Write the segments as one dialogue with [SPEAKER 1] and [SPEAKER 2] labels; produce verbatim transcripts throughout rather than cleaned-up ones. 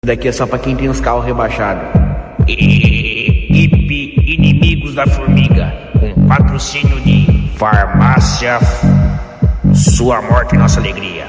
[SPEAKER 1] Daqui é só pra quem tem os carros rebaixados.
[SPEAKER 2] Equipe Inimigos da Formiga, com patrocínio de Farmácia Sua Morte e Nossa Alegria.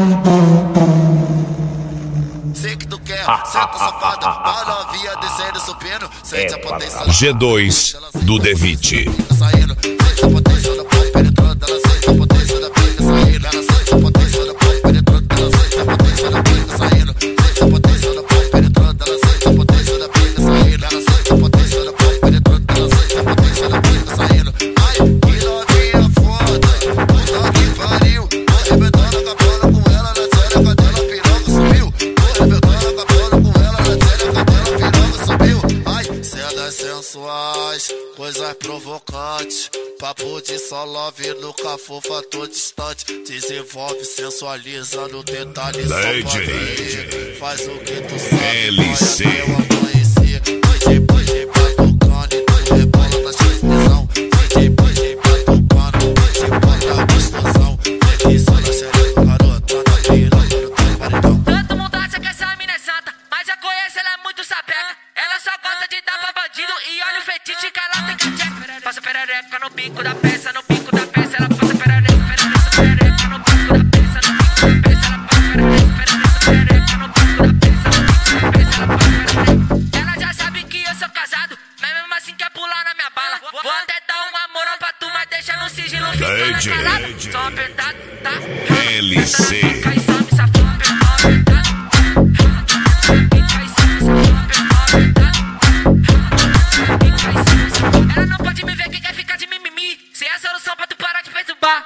[SPEAKER 3] Sei que tu quer, senta safada, a novinha descendo, subindo, sente a potência.
[SPEAKER 4] G dois do Devite.
[SPEAKER 3] Saindo, sente a potência da pop penetrando, ela sente a potência da pica saindo, ela sente a potência da pop penetrando, ela sente a potência da pica saindo, sente a potência da pop penetrando, ela sente a potência da pica saindo, ela sente a potência da pop penetrando, ela sente a potência da pica saindo. Ai, que novinha foda, puta que pariu, tô arrebentando a capona com ela na série, a cadela piroga subiu, tô arrebentando a capona com ela na série, a cadela piroga subiu. Ai, cenas sensuais, coisas provocantes, papo de só love no cafufa, tô distante. Desenvolve, sensualiza no detalhe, só pode. Faz o que tu sabe,
[SPEAKER 4] L C.
[SPEAKER 3] eu amanheci. Puxei, puxei pra tocando e tu rebola, tá cheio de tesão. Puxei, puxei pra tocando, puxei, bota gostosão. Peguei só na xereca, garota, na piroca do teu paredão.
[SPEAKER 5] Todo mundo acha que essa mina é santa, mas eu conheço, ela é muito sapeca. Ela só gosta de dar pra bandido e olha o fetiche que ela tem cacheca. Passa perereca no bico da peça, no bico da peça. Ela passa perereca, perereca, perereca no bico da peça, no bico da peça. Ela passa perereca, perereca, perereca no bico da peça, no bico da peça. Ela passa perereca. Ela já sabe que eu sou casado, mas mesmo assim quer pular na minha bala. Vou até dar uma moral pra tu, mas deixa no sigilo, fica na calada. Só apertado, tá?
[SPEAKER 4] L C.
[SPEAKER 5] Fica e some, safado, apertado. Fica e some, safado, apertado. Ela não pode me ver que quer ficar de mimimi. Se é a solução pra tu parar de perturbar.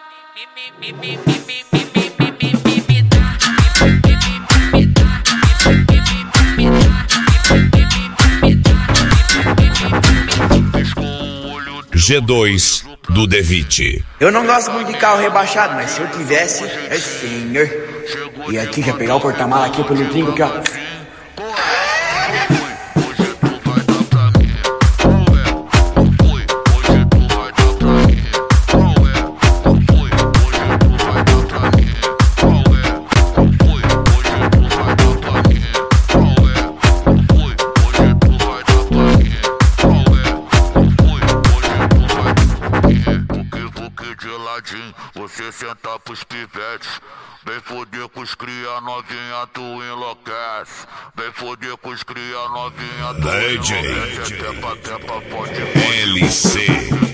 [SPEAKER 4] G dois do Devite.
[SPEAKER 1] Eu não gosto muito de carro rebaixado, mas se eu tivesse, é senhor. E aqui, já pegar o porta-mala aqui pelo trinco aqui, ó.
[SPEAKER 3] Você senta pros pivetes, vem foder com os cria novinha, tu enlouquece. Vem foder com os cria novinha, tu
[SPEAKER 4] D J
[SPEAKER 3] enlouquece. Tepa, tepa, pode, pode.
[SPEAKER 4] L C.